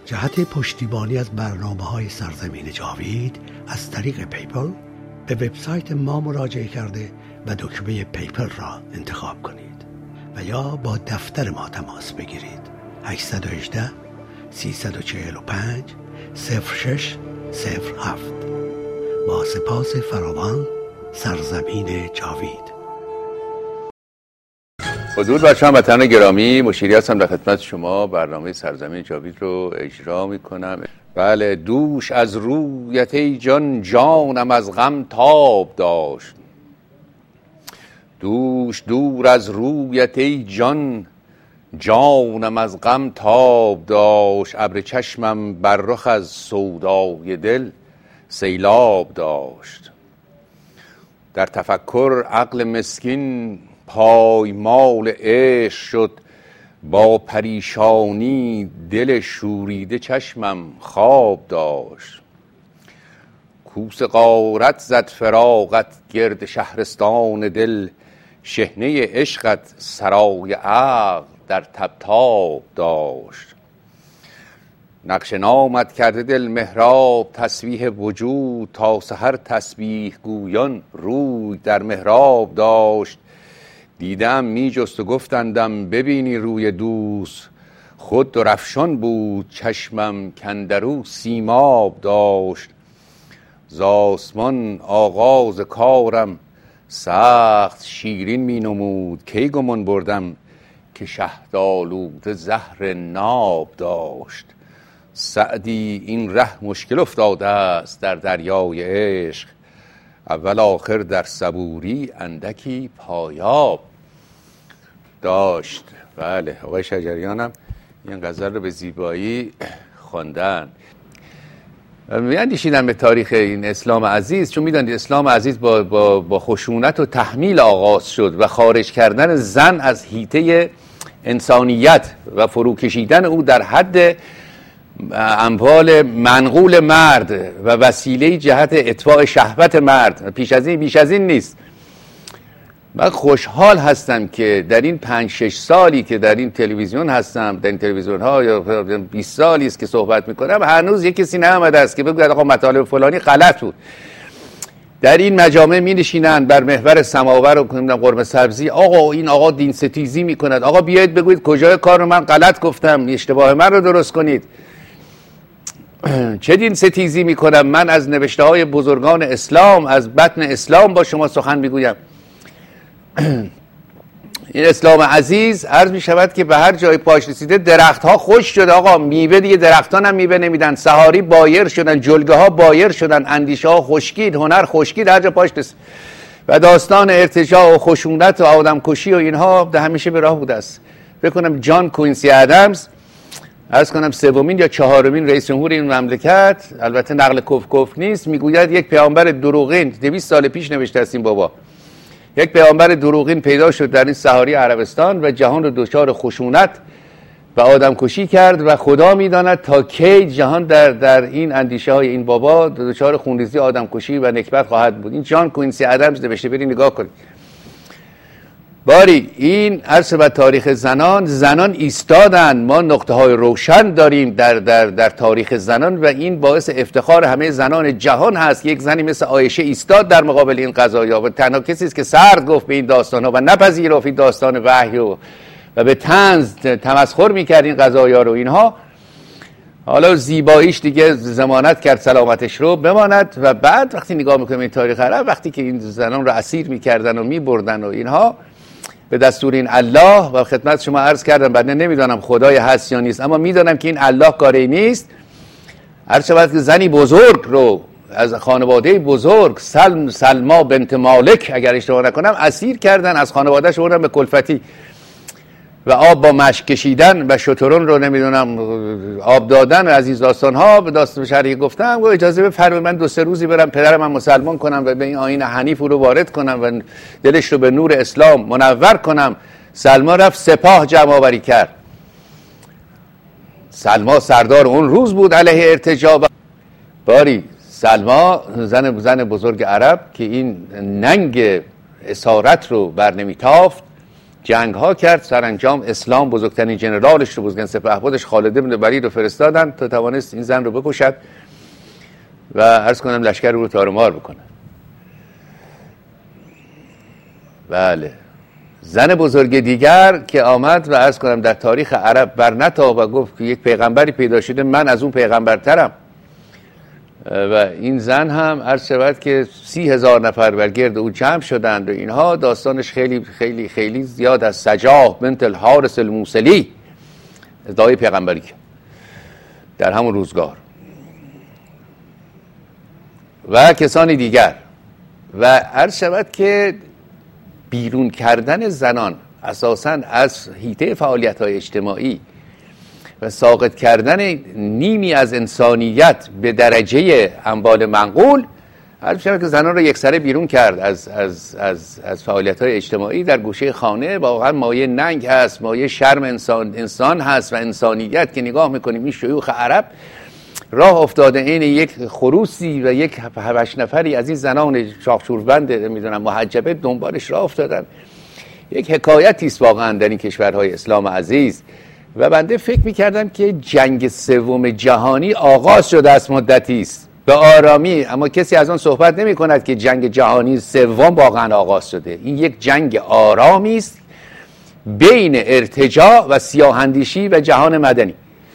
جهت پشتیبانی از برنامه‌های سرزمین جاوید از طریق پیپل به وبسایت ما مراجعه کرده و دکمه پیپل را انتخاب کنید و یا با دفتر ما تماس بگیرید. 818 345 0607. با سپاس فراوان، سرزمین جاوید. حضور بر شما وطن گرامی، مشیری هستم در خدمت شما. برنامه سرزمین جاوید رو اجرا میکنم. بله، دوش از رویت ای جان، جانم از غم تاب داشت. دوش دور از رویت ای جان، جانم از غم تاب داشت. ابر چشمم بر رخ از سودای دل سیلاب داشت. در تفکر عقل مسکین پایمال عشق شد. با پریشانی دل شوریده چشمم خواب داشت. کوس غارت زد فراقت گرد شهرستان دل. شحنه عشقت سرای عقل در تبتاب داشت. نقش نامت کرده دل محراب تسبیح وجود. تا سحر تسبیح گویان روی در محراب داشت. دیدم می جست و گفتندم ببینی روی دوست. خود درفشان بود چشمم کاندرو سیماب داشت. ز آسمان آغاز کارم سخت شیرین می نمود. کی گمان بردم که شهدآلوده زهر ناب داشت. سعدی این ره مشکل افتاده است در دریای عشق. اول آخر در صبوری اندکی پایاب داشت. بله، آقای شجریان هم این غزل رو به زیبایی خواندن. میاندیشیدن به تاریخ این اسلام عزیز، چون میدانید اسلام عزیز با خشونت و تحمیل آغاز شد و خارج کردن زن از حیطه انسانیت و فروکشیدن او در حد اموال منقول مرد و وسیله جهت اطفاء شهوت مرد. بیش از این نیست. من خوشحال هستم که در این 5-6 سالی که در این تلویزیون هستم، در این تلویزیون ها، یا 20 سالی است که صحبت میکنم، هنوز یک کسی نیامده است که بگه آقا مطالب فلانی غلط بود. در این مجامع می نشینن بر محور سماور و قرمه سبزی، آقا این آقا دین ستیزی میکند، آقا بیایید بگویید کجای کار رو من غلط گفتم، اشتباه من رو درست کنید. چه دین ستیزی میکنم؟ من از نوشته های بزرگان اسلام، از بطن اسلام با شما سخن میگویم. این اسلام عزیز عرض می شود که به هر جای پاش رسیده درخت ها خوش شده. آقا میوه دیگه درختان هم میوه نمیدن، سحاری بایر شدن، جلگه ها بایر شدن، اندیشه ها خشکید، هنر خشکید، هر جا پاش رسید. و داستان ارتجاع و خشونت و آدم کشی و اینها ده همیشه به راه بوده است. فکر کنم جان کوینسی ادمز، عرض کنم 3مین یا 4مین رئیس جمهور این مملکت، البته نقل کف نیست، میگوید یک پیامبر دروغین 200 سال پیش نوشته است این بابا، یک پیامبر دروغین پیدا شد در این صحاری عربستان و جهان رو دچار خشونت و آدم کشی کرد و خدا میداند تا کی جهان در این اندیشه های این بابا دچار خونریزی، آدم کشی و نکبت خواهد بود. این جان کوینسی ادمز نوشته، برید نگاه کنید. باری این عرصه و تاریخ زنان ایستادن. ما نقطه های روشن داریم در تاریخ زنان و این باعث افتخار همه زنان جهان هست. یک زنی مثل عایشه ایستاد در مقابل این قضایا و تنها کسی است که سرد گفت به این داستان ها و نپذیرفت این داستان وحی و به طنز تمسخر میکرد این قضایا رو. اینها حالا زیباییش دیگه ضمانت کرد سلامتش رو بماند. و بعد وقتی نگاه میکنیم این تاریخ عرب، وقتی که این زنان رو اسیر میکردن و میبردن و اینها به دستور این الله، و خدمت شما عرض کردم بعد نمیدانم خدای هست یا نیست، اما میدانم که این الله کاری نیست. عرض شود که زنی بزرگ رو از خانواده بزرگ، سلما بنت مالک اگر اشتباه نکنم، اسیر کردن، از خانواده‌اش بردن به کلفتی و آب با مشک کشیدن و شترون رو نمیدونم آب دادن. از این داستان‌ها به داستان شرعی گفتم و اجازه بفرمایید من 2-3 روزی برم پدرم من مسلمان کنم و به این آیین حنیف رو وارد کنم و دلش رو به نور اسلام منور کنم. سلما رفت سپاه جمع آوری کرد. سلما سردار اون روز بود علیه ارتجاع. باری سلما زن بزرگ عرب که این ننگ اسارت رو بر نمیتافت، جنگ ها کرد، سرانجام اسلام بزرگترین جنرالش رو، بزرگترین سپهبدش خالد بن ولید رو فرستادن تا توانست این زن رو بکشد و عرض کنم لشکر رو تارمار بکنه. بله، زن بزرگ دیگر که آمد و عرض کنم در تاریخ عرب برنتاب و گفت که یک پیغمبری پیدا شده، من از اون پیغمبرترم. و این زن هم عرض شود که 30,000 نفر بر گرد او جمع شدند و اینها داستانش خیلی خیلی خیلی زیاد از سجاح بنت الحارث الموصلی ادعای پیغمبری در همون روزگار و کسان دیگر. و عرض شود که بیرون کردن زنان اساساً از حیطه فعالیت‌های اجتماعی و ساقط کردن نیمی از انسانیت به درجه انبال منقول، عرض شود که زنان رو یکسره بیرون کرد از فعالیت‌های اجتماعی. در گوشه خانه واقعا مایه ننگ هست، مایه شرم انسان هست و انسانیت که نگاه میکنیم این شیوخ عرب راه افتاده این یک خروسی و یک 8 نفری از این زنان شاخشوربند نمیدونم محجبه دنبالش راه افتادن. یک حکایتی است واقعا در این کشورهای اسلام عزیز. و بنده فکر میکردم که جنگ سوم جهانی آغاز شده است، مدتی است به آرامی، اما کسی از آن صحبت نمی کند که جنگ جهانی سوم واقعا آغاز شده. این یک جنگ آرامی است بین ارتجاع و سیاه‌اندیشی و جهان مدنی.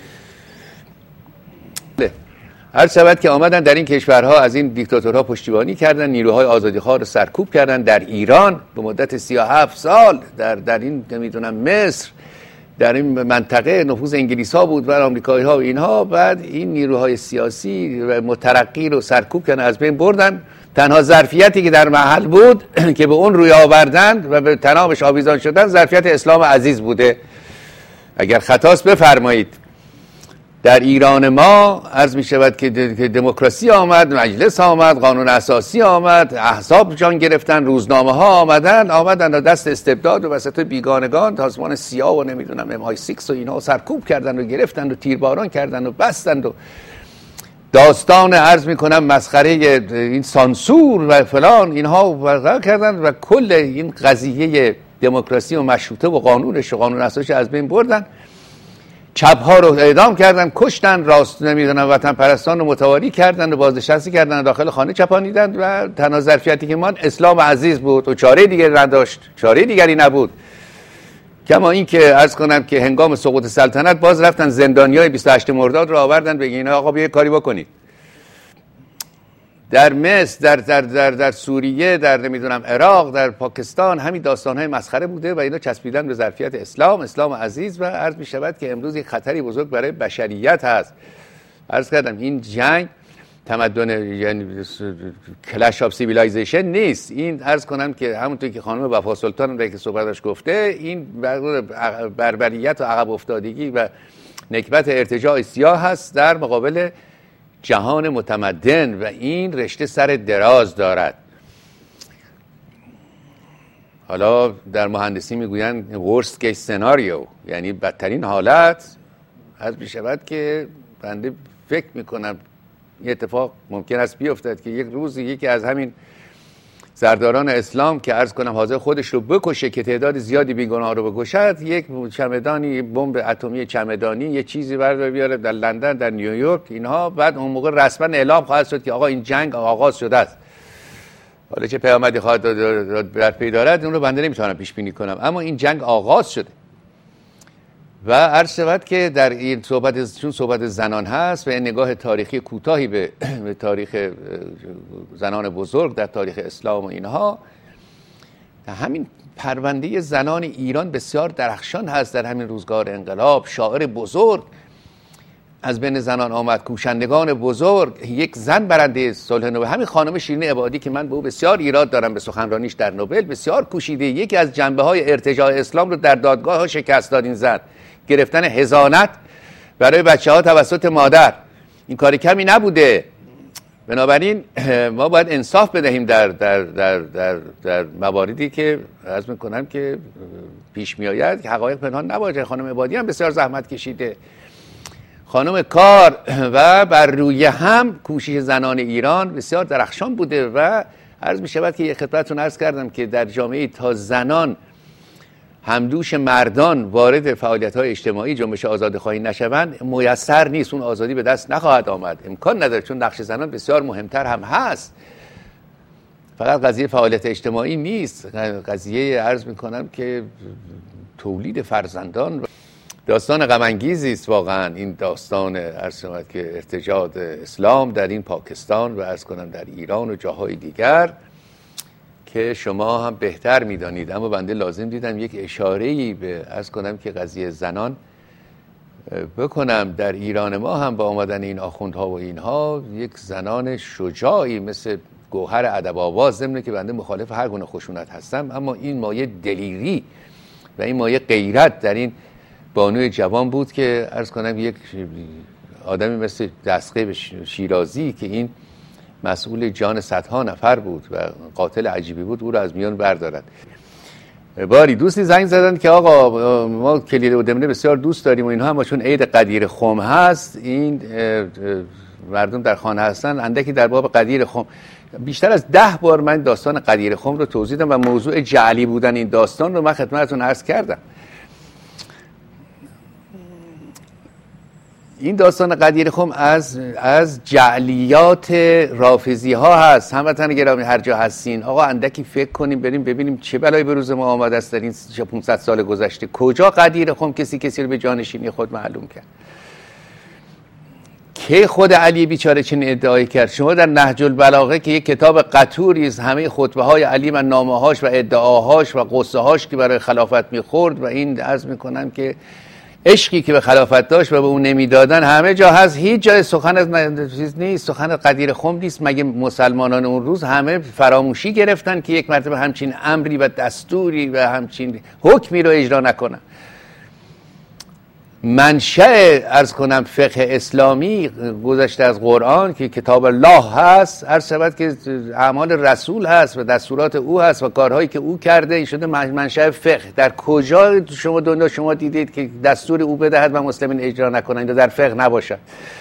هر شود که آمدن در این کشورها از این دیکتاتورها پشتیبانی کردن، نیروهای آزادیخواه رو سرکوب کردن. در ایران به مدت 37 سال در این نمیدونم مصر، در این منطقه نفوذ انگلیس ها بود و آمریکایی ها و اینها. بعد این نیروهای سیاسی و مترقی رو سرکوب کردن، از بین بردن. تنها ظرفیتی که در محل بود که به اون روی آوردند و به تنابش آویزان شدن ظرفیت اسلام عزیز بوده. اگر خطاست بفرمایید. در ایران ما عرض می شود که دموکراسی آمد، مجلس آمد، قانون اساسی آمد، احزاب جان گرفتن، روزنامه ها آمدن و دست استبداد و وسط بیگانگان سازمان سیا و نمیدونم MI6 و اینها سرکوب کردن و گرفتن و تیرباران کردن و بستند و داستان عرض می کنم مسخره این سانسور و فلان اینها برقرار کردن و کل این قضیه دموکراسی و مشروطه و قانونش و قانون اساسیش از بین بردن. چپ‌ها رو اعدام کردن، کشتن، راست نمیدونم وطن پرستان رو متواری کردن و بازنشسته کردن، داخل خانه چپانیدن و تنها ظرفیتی که من اسلام عزیز بود و چاره دیگری نداشت، چاره دیگری نبود. کما این که عرض کنم که هنگام سقوط سلطنت باز رفتن زندانیای 28 مرداد رو آوردن بگین آقا بیا کاری بکنید. در مصر، در سوریه، در نمیدونم عراق، در پاکستان همین داستان‌های مسخره بوده و اینا چسبیدن به ظرفیت اسلام عزیز. و عرض می شود که امروز یک خطری بزرگ برای بشریت هست. عرض کردم این جنگ تمدن یعنی کلش آف سیویلایزیشن نیست. این عرض کنم که همونطور که خانم وفا سلطان در که صحبتش گفته، این بربریت و عقب افتادگی و نکبت ارتجاع سیاه هست در مقابل جهان متمدن و این رشته سر دراز دارد. حالا در مهندسی میگوین worst case scenario، یعنی بدترین حالت از میشود که بنده فکر میکنم یه اتفاق ممکن است بیفتد که یک روزی یکی از همین سرداران اسلام که عرض کنم حاضر خودش رو بکشه که تعداد زیادی بیگناه رو بکشد، یک چمدانی بمب اتمی چمدانی یه چیزی برداره بیاره در لندن، در نیویورک اینها. بعد اون موقع رسما اعلام خواهد شد که آقا این جنگ آغاز شده است. حالا چه پیامدی خواهد در پی دارد اون رو بنده نمیتونم پیش بینی کنم، اما این جنگ آغاز شده. و عرض شود که در این چون صحبت زنان هست و نگاه تاریخی کوتاهی به تاریخ زنان بزرگ در تاریخ اسلام و اینها، همین پرونده زنان ایران بسیار درخشان هست. در همین روزگار انقلاب شاعر بزرگ از بین زنان آمد، کوشندگان بزرگ، یک زن برنده صلح نوبل، همین خانم شیرین عبادی که من به او بسیار ایراد دارم، به سخنرانیش در نوبل بسیار کوشیده. یکی از جنبه‌های ارتجاع اسلام رو در دادگاه ها شکست داد این زن، گرفتن حضانت برای بچه‌ها توسط مادر. این کاری کمی نبوده. بنابراین ما باید انصاف بدهیم در مواردی که عرض می‌کنم که پیش می‌آید که حقایق پنهان نباشه. خانم عبادی هم بسیار زحمت کشیده، خانم کار، و بر روی هم کوشش زنان ایران بسیار درخشان بوده. و عرض می‌شود که یک خدمتتون عرض کردم که در جامعه تا زنان همدوش مردان وارد فعالیت‌های اجتماعی جنبش آزادی‌خواهی نشوند میسر نیست، اون آزادی به دست نخواهد آمد، امکان نداره، چون نقش زنان بسیار مهمتر هم هست. فقط قضیه فعالیت اجتماعی نیست، قضیه عرض میکنم که تولید فرزندان. داستان غم انگیزی است واقعا این داستان عرض شود که ارتجاع اسلام در این پاکستان و عرض کنم در ایران و جاهای دیگر که شما هم بهتر میدانید، اما بنده لازم دیدم یک اشاره‌ای به عرض کنم که قضیه زنان بکنم. در ایران ما هم با آمدن این آخوندها و اینها یک زنان شجاعی مثل گوهر ادب آواز، ضمن که بنده مخالف هر گونه خشونت هستم، اما این مایه دلیری و این مایه غیرت در این بانوی جوان بود که عرض کنم یک آدمی مثل دستقیب شیرازی که این مسئول جان صدها نفر بود و قاتل عجیبی بود، او را از میان بردارد. باری دوستی زنگ زدن که آقا ما کلید و دمنه بسیار دوست داریم و اینها، اما چون عید قدیر خم هست این مردم در خانه هستن، اندکی در باب قدیر خم. بیشتر از 10 بار من داستان قدیر خم رو توضیح دادم و موضوع جعلی بودن این داستان رو من خدمتتون عرض کردم. این داستان قدیر خم از جعلیات رافضی ها هست. هموطن گرامی هر جا هستین، آقا اندکی فکر کنیم بریم ببینیم چه بلایی به روز ما آمده است در این 500 سال گذشته. کجا قدیر خم کسی رو به جانشینی خود معلوم کرد؟ که خود علی بیچاره چنین ادعایی کرد؟ شما در نهج البلاغه که یک کتاب قطوری است، همه خطبه های علی و نامه‌هاش و ادعاهاش و قصه هاش که برای خلافت میخورد و این عرض میکنم که عشقی که به خلافت داشت و به اون نمیدادن همه جا هست. هیچ جای سخن از چیز نیست، سخن قدیر خم نیست. مگه مسلمانان اون روز همه فراموشی گرفتن که یک مرتبه همچین امری و دستوری و همچین حکمی رو اجرا نکنن؟ منشأ عرض کنم فقه اسلامی گذشته از قرآن که کتاب الله هست، عرض شود که اعمال رسول هست و دستورات او هست و کارهایی که او کرده، این شده منشأ فقه. در کجا شما دنیا شما دیدید که دستور او بدهد و مسلمین اجرا نکنند و در فقه نباشد؟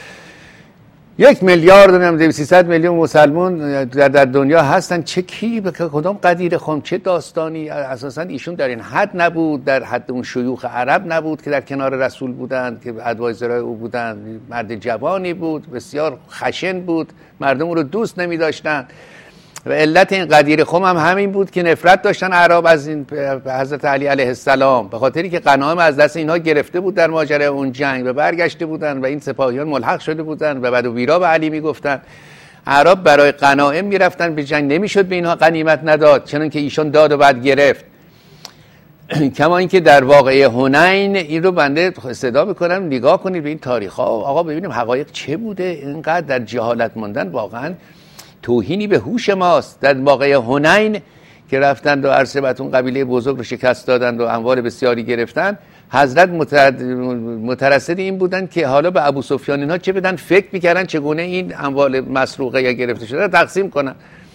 1 میلیارد و 200 میلیون مسلمان در دنیا هستن، چه کی به کدام قدیر خم چه داستانی؟ اساسا ایشون در این حد نبود، در حد اون شیوخ عرب نبود که در کنار رسول بودند که ادوایزرای او بودند. مرد جوانی بود، بسیار خشن بود، مردم او رو دوست نمی داشتن و علت این قدیر خم هم همین بود که نفرت داشتن اعراب از این حضرت علی علیه السلام، به خاطری که غنایم از دست اینها گرفته بود در ماجرای اون جنگ و برگشته بودن و این سپاهیان ملحق شده بودن و بعد و بیرا به علی میگفتن. اعراب برای غنایم میرفتن به جنگ، نمیشد به اینها غنیمت نداد، چون که ایشون داد و بعد گرفت. کما اینکه در واقعه حنین، این رو بنده صدا میکنم نگاه کنید به این تاریخ ها، آقا ببینیم حقایق چه بوده. اینقدر در جهالت موندن واقعا توهینی به هوش ماست. در واقعه حنین که رفتند و عرصبتون قبیله بزرگ رو شکست دادند و اموال بسیاری گرفتن، حضرت مترصد این بودن که حالا به ابو سفیان اینها چه بدن، فکر میکردن چگونه این اموال مسروقه یا گرفته شده رو تقسیم کنن.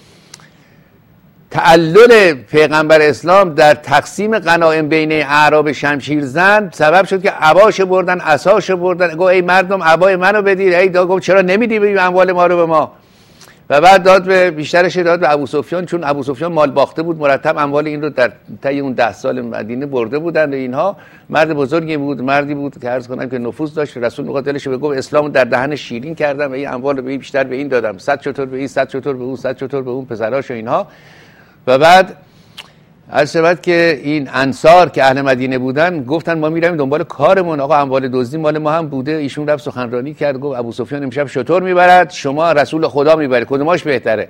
تعلل پیغمبر اسلام در تقسیم غنایم بین اعراب شمشیرزن سبب شد که عباش بردن، عصاش بردن، گفت ای مردم عبای منو بدید. ای گفت چرا نمیدی به اموال ما رو به ما؟ و بعد داد به بیشترش داد به ابو سفیان، چون ابو سفیان مال باخته بود، مرتب اموال این رو در طی اون 10 سال مدینه برده بودند. اینها مرد بزرگی بود، مردی بود که عرض کنم که نفوذ داشت. رسول میگه دلش به گفت اسلام در دهن شیرین کردم و این اموال به این بیشتر به این دادم، 100 چطور به این، 100 چطور به اون، 100 چطور به اون پسراش و اینها. و بعد عرض شود که این انصار که اهل مدینه بودن گفتن ما میریم دنبال کارمون، آقا اموال دزدی مال ما هم بوده. ایشون رفت سخنرانی کرد، گفت ابو سفیان امشب شطور میبرد، شما رسول خدا میبرید، کدوماش بهتره؟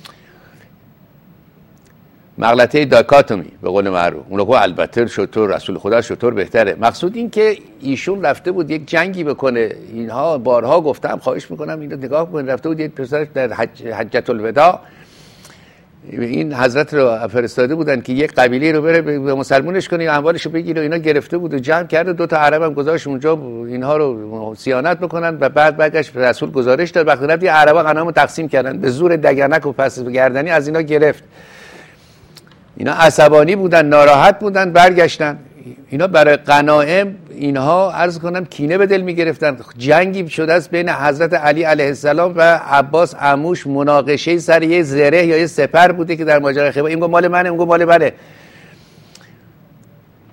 مغلطه داکاتومی به قول معروف. اون گفت البته شطور، رسول خدا شطور بهتره. مقصود این که ایشون رفته بود یک جنگی بکنه. اینها بارها گفتم، خواهش میکنم اینو نگاه کنید، رفته بود یک پسرش در حجۃ الوداع، این حضرت رو فرستاده بودن که یک قبیله رو بره به مسلمونش کنه، اموالش رو بگیره. اینا گرفته بود و جمع کرده، 2 تا عرب هم گذاشت اونجا اینها رو صیانت بکنن و بعد برگشت رسول گزارش داد. وقتی رفت عربا غنمو تقسیم کردن، به زور دگنک و پس گردنی از اینا گرفت. اینا عصبانی بودن، ناراحت بودن، برگشتن. اینا برای غنایم اینها عرض کنم کینه به دل میگرفتن. جنگی شده است بین حضرت علی علیه السلام و عباس عموش، مناقشه سر یه زره یا یه سپر بوده که در ماجرای خیبر این گفت مال منه، اون گفت مال منه.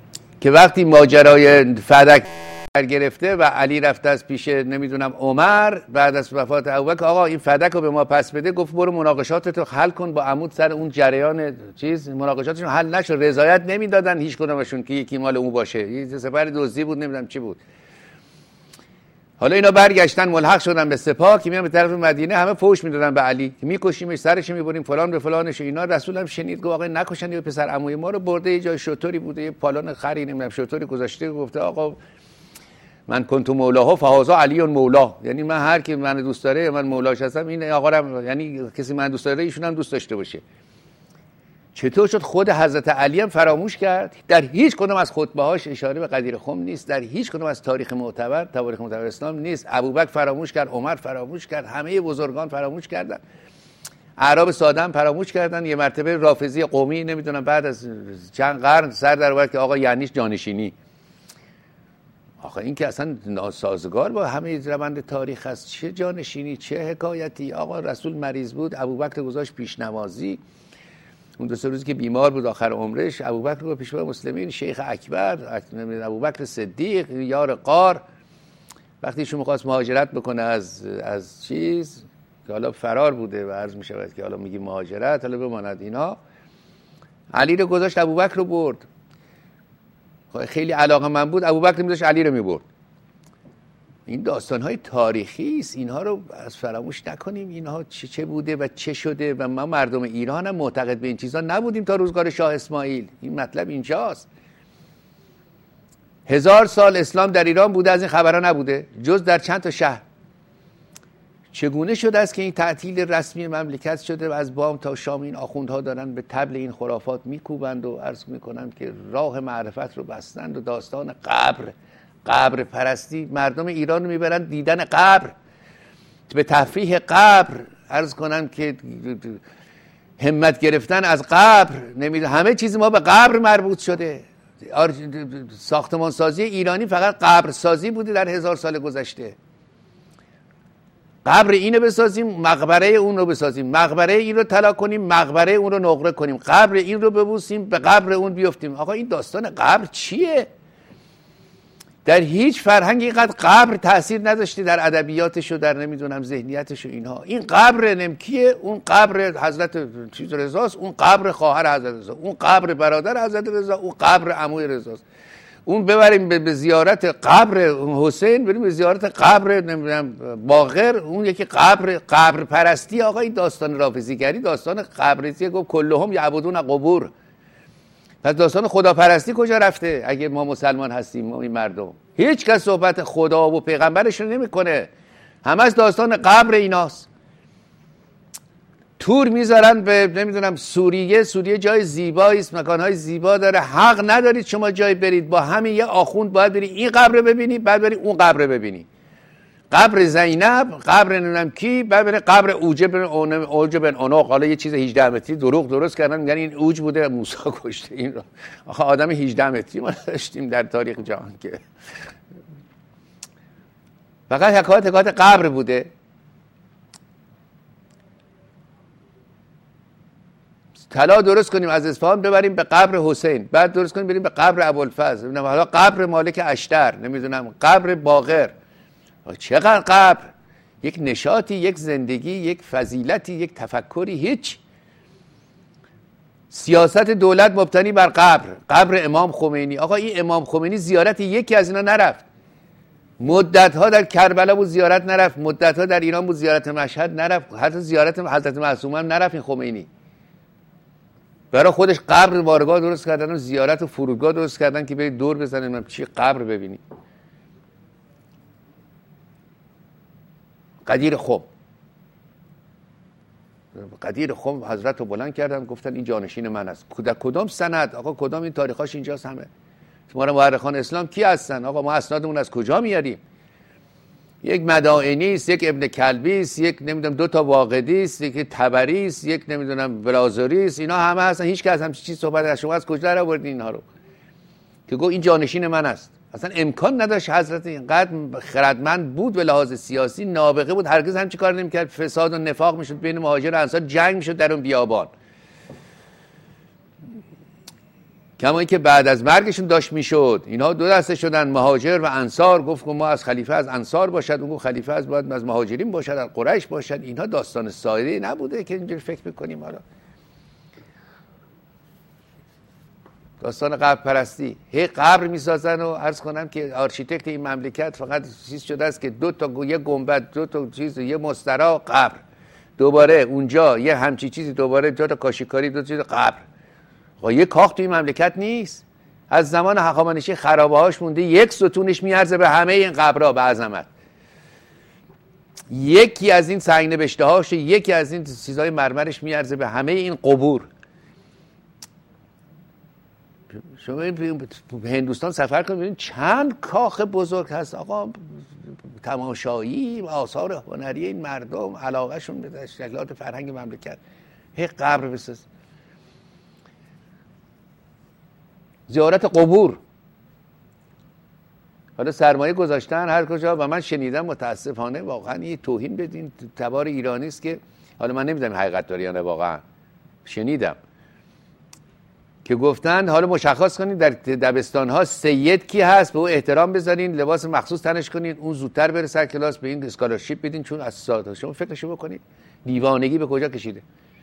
که وقتی ماجرای فدک گرفته و علی رفته از پیش نمیدونم عمر بعد از وفات ابوبکر، آقا این فدک رو به ما پس بده، گفت برو مناقشاتتو حل کن با عمود سر اون جریان چیز. مناقشاتشون حل نشد، رضایت نمیدادن هیچ کدومشون که یکی مال اون باشه، یه سپر دزدی بود نمیدونم چی بود. حالا اینا برگشتن ملحق شدن به سپاه که میان به طرف مدینه، همه فوش میدادن به علی که میکشیمش، سرش میبریم فلان به فلانش. اینا رسول هم شنید گفت آقا نکشن، یه پسر عموی ما رو برده یه جای شطوری بوده، یه پالان خری نمیدونم شطوری گذاشته، گفته آقا من کنت مولاها فهذا علی مولا، یعنی من هر کی من دوست داره من مولاش هستم، این آقا هم یعنی کسی من دوست داره ایشون هم دوست داشته باشه. چطور شد خود حضرت علی هم فراموش کرد؟ در هیچ کدوم از خطبه‌هاش اشاره به قدیر خم نیست، در هیچ کدوم از تاریخ معتبر اسلام نیست. ابوبکر فراموش کرد، عمر فراموش کرد، همه بزرگان فراموش کردن، اعراب ساده هم فراموش کردن. یه مرتبه رافضی قومی نمیدونم بعد از چند قرن سر در آورد که آقا یعنیش جانشینی. آخه این که اصلا ناسازگار با همه روند تاریخ است. چه جانشینی، چه حکایتی. آقا رسول مریض بود، ابوبکر گذاشت پیش نمازی. اون دو سه روزی که بیمار بود آخر عمرش، ابوبکر رو پیشوا مسلمین، شیخ اکبر، ابوبکر صدیق یار غار، وقتی ایشون می‌خواست مهاجرت بکنه از چیز که حالا فرار بوده و عرض می‌شود که حالا میگی مهاجرت، حالا بماند اینا، علی رو گذاشت ابوبکر رو برد. خیلی علاقه‌مند بود، ابوبکر می‌ذاشت علی رو می‌برد. این داستان‌های تاریخی است، اینها رو از فراموش نکنیم. اینها چه بوده و چه شده و ما مردم ایران هم معتقد به این چیزا نبودیم تا روزگار شاه اسماعیل. این مطلب اینجاست. 1000 سال اسلام در ایران بوده، از این خبرها نبوده جز در چند تا شهر. چگونه شده است که این تعطیل رسمی مملکت شده و از بام تا شام این آخوندها دارن به طبل این خرافات میکوبند و عرض میکنند که راه معرفت رو بستند و داستان قبر پرستی مردم ایران رو میبرن دیدن قبر، به تفریح قبر، عرض کنم که همت گرفتن از قبر. همه چیز ما به قبر مربوط شده. ساختمان سازی ایرانی فقط قبر سازی بوده در 1000 سال گذشته. قبر اینو بسازیم، مقبره اون رو بسازیم، مقبره این رو طلا کنیم، مقبره اون رو نقره کنیم، قبر این رو ببوسیم، به قبر اون بیفتیم. آقا این داستان قبر چیه؟ در هیچ فرهنگی اینقدر قبر تأثیر نداشته در ادبیاتش و در نمیدونم ذهنیتش و اینها. این قبر نمکیه، اون قبر حضرت رضاست، اون قبر خواهر حضرت رضا، اون قبر برادر حضرت رضا، اون قبر عموی رضاست. اون ببریم به زیارت قبر حسین، بریم به زیارت قبر نمیدونم باقر، اون یکی قبر پرستی. آقا این داستان رافضیگری داستان قبرستی، گفت کلهم یعبدون قبور. پس داستان خداپرستی کجا رفته؟ اگه ما مسلمان هستیم، ما این مردم، هیچ کس صحبت خدا و پیغمبرش رو نمیکنه، همش داستان قبر ایناست. تور میذارن به نمیدونم سوریه جای زیبایی است، مکانهای زیبا داره، حق ندارید شما جای برید، با همین یه آخوند باید بری این قبر ببینی، بعد بری اون قبر ببینی، قبر زینب، قبر نمیدونم کی، بعد بری قبر اوج بن عنق. حالا یه چیز 18 متری دروغ درست کردن، میگن این اوج بوده، موسی کشته این رو. آخه آدم 18 متری ما داشتیم در تاریخ جهان که فقط حکایت قبر بوده. طلا درست کنیم از اصفهان ببریم به قبر حسین، بعد درست کنیم بریم به قبر ابوالفضل، نمیدونم حالا قبر مالک اشتر، نمیدونم قبر باقر. چقدر قبر، یک نشاطی، یک زندگی، یک فضیلتی، یک تفکری، هیچ. سیاست دولت مبتنی بر قبر امام خمینی. آقا این امام خمینی زیارت یکی از اینا نرفت، مدت‌ها در کربلا بود زیارت نرفت، مدت‌ها در ایران بود زیارت مشهد نرفت، حتی زیارت حضرت معصومه هم نرفت. این خمینی برای خودش قبر بارگاه درست کردن و زیارت و فرودگاه درست کردن که برید دور بزنید چی قبر ببینی. قدیر خم حضرت رو بلند کردن، گفتن این جانشین من است. کدام سند؟ آقا کدام این تاریخاش اینجاست همه. ما مورخان اسلام کی هستن؟ آقا ما اسنادمون از کجا میاریم؟ یک مدائنی است، یک ابن کلبی است، یک نمیدونم 2 تا واقدی است، یک تبری است، یک نمیدونم برازوری است، اینا همه هستن. هیچ کس همچین چیز صحبت از شما از کجا در آوردین اینها رو که گفت این جانشین من است؟ اصلا امکان نداشت. حضرت اینقدر خردمند بود به لحاظ سیاسی، نابغه بود، هرگز همچین کار نمی‌کرد. فساد و نفاق میشد بین مهاجر و انصار، جنگ میشد در اون بیابان. کما اینکه بعد از مرگشون داشت میشد، اینها دو دسته شدن، مهاجر و انصار. گفت ما از خلیفه از انصار باشد، اون خلیفه از باید از مهاجرین باشد، از قریش باشد. اینها داستان ساده نبوده که اینجوری فکر میکنیم. حالا داستان قبر پرستی، هی قبر میسازن و عرض کنم که آرشیتکت این مملکت فقط چیز شده است که دو تا یه گنبد، دو تا چیز، یه مسترا، قبر، دوباره اونجا یه همچی چیزی، دوباره دو تا کاشیکاری، دو تا چیز، قبر. یه کاخ توی مملکت نیست. از زمان هخامنشی خرابه هاش مونده، یک ستونش میارزه به همه این قبرها به عظمت. یکی از این سنگ نبشته هاش، یکی از این چیزای مرمرش میارزه به همه این قبور. شما هندوستان سفر کنید ببینید چند کاخ بزرگ هست آقا. تماشایی، آثار هنری این مردم، علاقهشون به تشکیلات فرهنگ مملکت. هی قبر بساز، زیارت قبور. حالا سرمایه گذاشتن هر کجا و من شنیدم متاسفانه واقعا این توهین بدین تبار ایرانی است که حالا من نمیدونم حقیقت داره یا نه، واقعا شنیدم که گفتن حالا مشخص کنید در دبستان ها سید کی هست، به او احترام بذارین، لباس مخصوص تنش کنین، اون زودتر بره سر کلاس، به این اسکالرشیپ بدین چون از ساعت. شما فکرشو بکنید دیوانگی به کجا کشیده.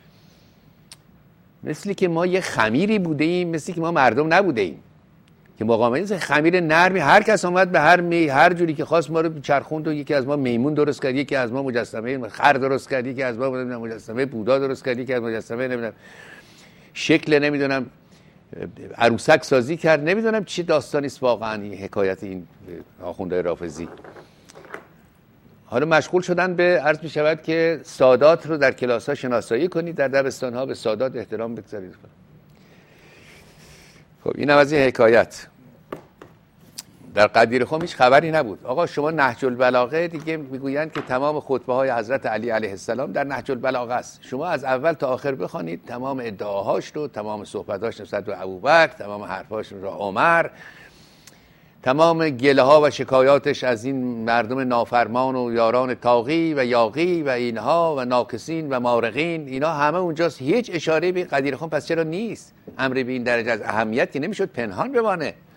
مثلی که ما یه خمیری بوده ایم، مثلی که ما مردم نبوده ایم که مقاومت خمیر نرمی، هر کس اومد به هر جوری که خواست ما رو چرخوند و یکی از ما میمون درست کرد، یکی از ما مجسمه خر درست کرد، یکی از ما مجسمه بودا درست کرد، یکی از مجسمه نمیدونم شکل نمیدونم عروسک سازی کرد. نمیدونم چی داستانی است واقعا این حکایت این آخوندهای رافضی. حالا مشغول شدن به عرض می شود که سادات رو در کلاس ها شناسایی کنید، در دبستان ها به سادات احترام بگذارید. خب این هم از این حکایت. در قدیر خم هیچ خبری نبود. آقا شما نهج البلاغه دیگه میگویند که تمام خطبه های حضرت علی علیه السلام در نهج البلاغه است. شما از اول تا آخر بخوانید تمام ادعاهاش رو، تمام صحبتاش نسبت به ابوبکر، تمام حرفاش رو عمر، تمام گله ها و شکایاتش از این مردم نافرمان و یاران طاغی و یاغی و اینها و ناکسین و مارقین، اینا همه اونجاست. هیچ اشاره به قدیر خم پس چرا نیست؟ امر به این درجه از اهمیت که نمیشد پنهان بمانه.